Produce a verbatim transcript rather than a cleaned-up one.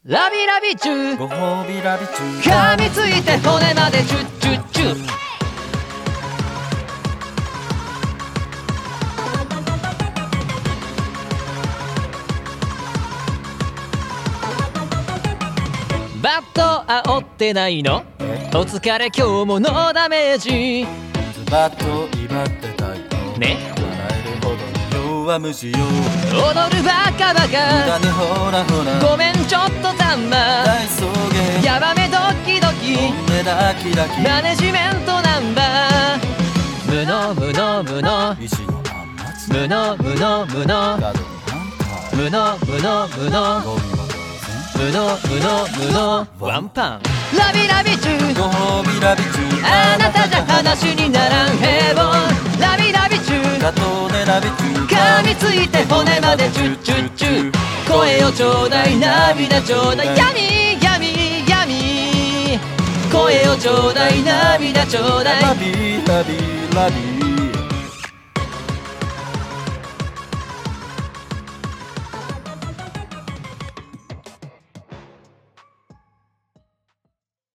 ラビラビチューご褒美ラビチュー噛みついて骨までチュッチュッチュッバット煽ってないのお疲れ今日もノーダメージズバッと威張ってたいのね笑えるほどの弱虫よ踊るバカバだカねほらほらごめんちょっとざんま大草原ヤバめドキドキ本音だキラキマネジメントナンバー無能無能無能石の断末無能無能無能ガドに反対無能無能無能ゴミも無能無能無能ワンパンラビラビチューご褒美ラビチューあなたじゃ話にならん平凡ラビラビチューガトーネラビチュー噛みついて骨までチュッチュッチュ声をちょうだい涙ちょうだい闇闇闇声をちょうだい涙ちょうだいラビラビラビ